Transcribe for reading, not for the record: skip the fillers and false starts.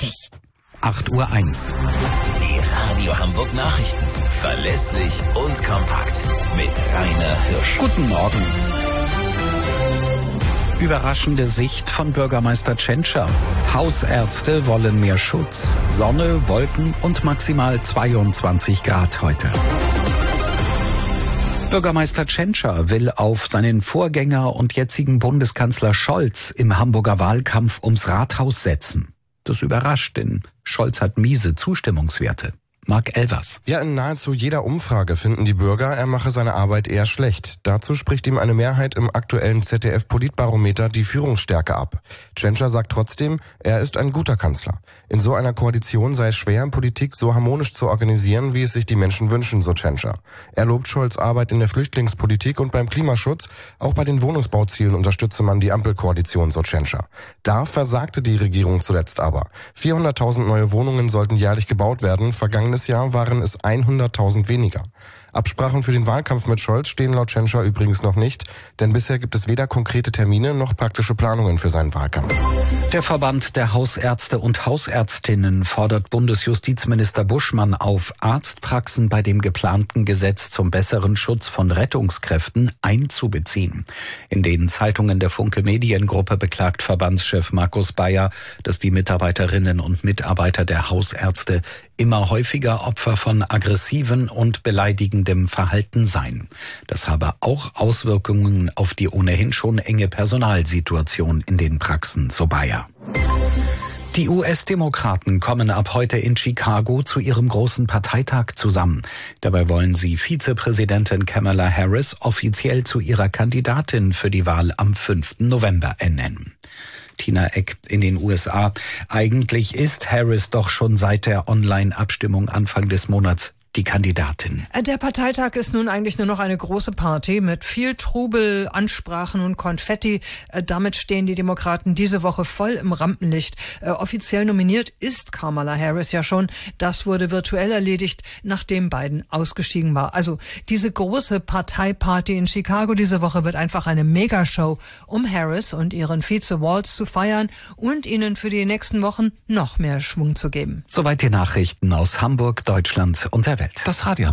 richtig. 8:01 Uhr. Die Radio Hamburg Nachrichten. Verlässlich und kompakt. Mit Rainer Hirsch. Guten Morgen. Überraschende Sicht von Bürgermeister Tschentscher. Hausärzte wollen mehr Schutz. Sonne, Wolken und maximal 22 Grad heute. Bürgermeister Tschentscher will auf seinen Vorgänger und jetzigen Bundeskanzler Scholz im Hamburger Wahlkampf ums Rathaus setzen. Das überrascht, denn Scholz hat miese Zustimmungswerte. Marc Elvers. Ja, in nahezu jeder Umfrage finden die Bürger, er mache seine Arbeit eher schlecht. Dazu spricht ihm eine Mehrheit im aktuellen ZDF-Politbarometer die Führungsstärke ab. Tschentscher sagt trotzdem, er ist ein guter Kanzler. In so einer Koalition sei es schwer, Politik so harmonisch zu organisieren, wie es sich die Menschen wünschen, so Tschentscher. Er lobt Scholz' Arbeit in der Flüchtlingspolitik und beim Klimaschutz. Auch bei den Wohnungsbauzielen unterstütze man die Ampelkoalition, so Tschentscher. Da versagte die Regierung zuletzt aber. 400.000 neue Wohnungen sollten jährlich gebaut werden. Vergangenes Jahr waren es 100.000 weniger. Absprachen für den Wahlkampf mit Scholz stehen laut Tschentscher übrigens noch nicht, denn bisher gibt es weder konkrete Termine noch praktische Planungen für seinen Wahlkampf. Der Verband der Hausärzte und Hausärztinnen fordert Bundesjustizminister Buschmann auf, Arztpraxen bei dem geplanten Gesetz zum besseren Schutz von Rettungskräften einzubeziehen. In den Zeitungen der Funke Mediengruppe beklagt Verbandschef Markus Bayer, dass die Mitarbeiterinnen und Mitarbeiter der Hausärzte immer häufiger Opfer von aggressiven und beleidigendem Verhalten seien. Das habe auch Auswirkungen auf die ohnehin schon enge Personalsituation in den Praxen, so Bayer. Die US-Demokraten kommen ab heute in Chicago zu ihrem großen Parteitag zusammen. Dabei wollen sie Vizepräsidentin Kamala Harris offiziell zu ihrer Kandidatin für die Wahl am 5. November ernennen. Tina Eck in den USA. Eigentlich ist Harris doch schon seit der Online-Abstimmung Anfang des Monats die Kandidatin. Der Parteitag ist nun eigentlich nur noch eine große Party mit viel Trubel, Ansprachen und Konfetti. Damit stehen die Demokraten diese Woche voll im Rampenlicht. Offiziell nominiert ist Kamala Harris ja schon. Das wurde virtuell erledigt, nachdem Biden ausgestiegen war. Also diese große Parteiparty in Chicago diese Woche wird einfach eine Megashow, um Harris und ihren Vize Walz zu feiern und ihnen für die nächsten Wochen noch mehr Schwung zu geben. Soweit die Nachrichten aus Hamburg, Deutschland und der Welt. Das Radio